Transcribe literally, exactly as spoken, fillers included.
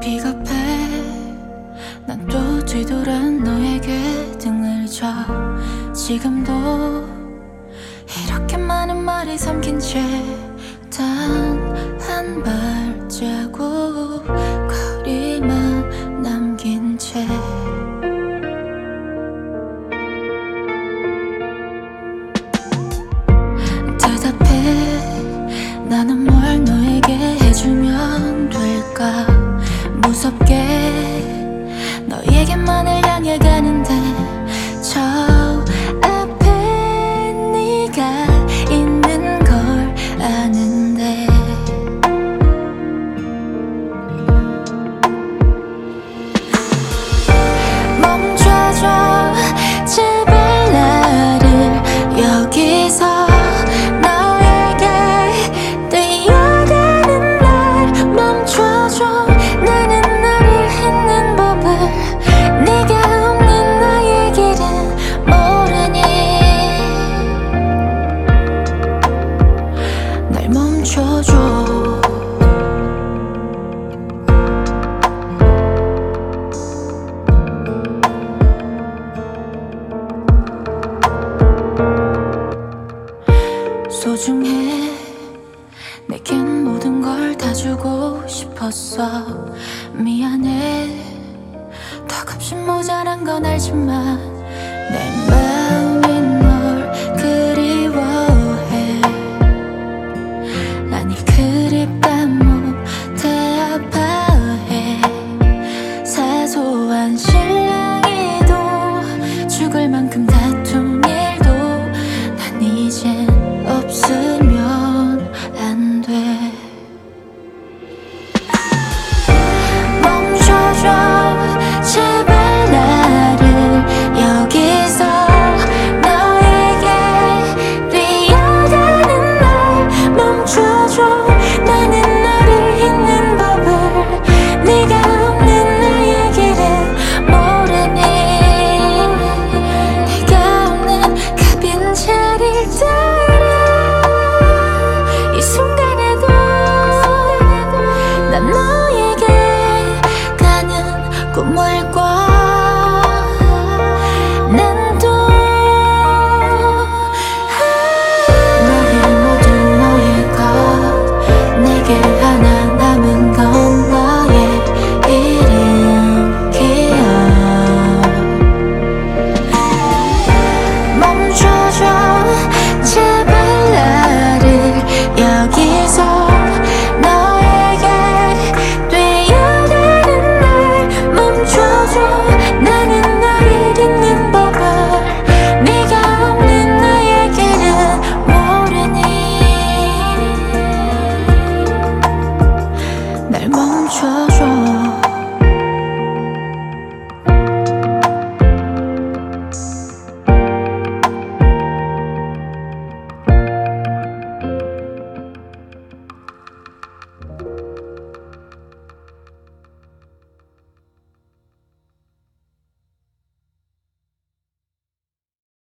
길이 급해 난 또 뒤돌아 너에게 등을 져 지금도 이렇게 많은 말이 삼킨 채 단 한 발자국 거리만 남긴 채 대답해 나는 뭘 너에게 해주면 될까 무섭게 너에게만을 향해 가는데 저 앞에 네가 있는 걸 아는데 멈춰줘 제발 나를 여기서 너에게 뛰어가는 날 멈춰줘 나는 너를 잊는 법을 네가 없는 나의 길은 모르니 날 멈춰줘 소중해 내겐 모든 걸 다 주고 싶었어 미안해 턱없이 모자란 건 알지만 내 마음이 널 그리워해 아니 그립다 못해 아파해 사소한 실랑이도 죽을 만큼 다툰 일도 난 이젠 없으면 안 돼 멈춰줘 제발 나를 여기서 너에게 뛰어가는 날 멈춰줘 나는 너를 잊는 법을 네가 없는 나의 길은 모르니 네가 없는 그 빈자리를 이 순간에도 난 너에게 가는 꿈을 꿔